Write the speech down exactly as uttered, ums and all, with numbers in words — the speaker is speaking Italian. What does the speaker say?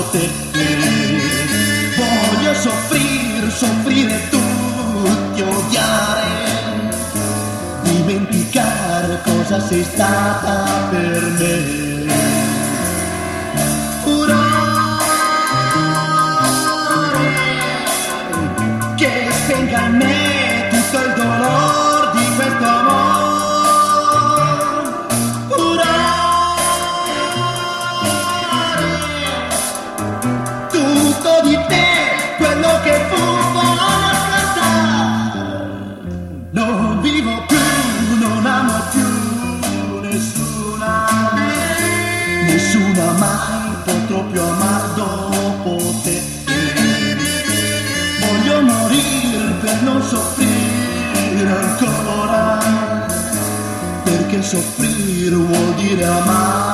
te. Voglio soffrire, soffrire tutti, odiare, dimenticare cosa sei stata per me. Urare che spenga in me tutto il dolore di questo amore. Tutto di te, quello che fu basta. Non vivo più, non amo più nessuna, nessuna mai potrò più amare dopo te. Voglio morire per non soffrire ancora, perché soffrire vuol dire amare.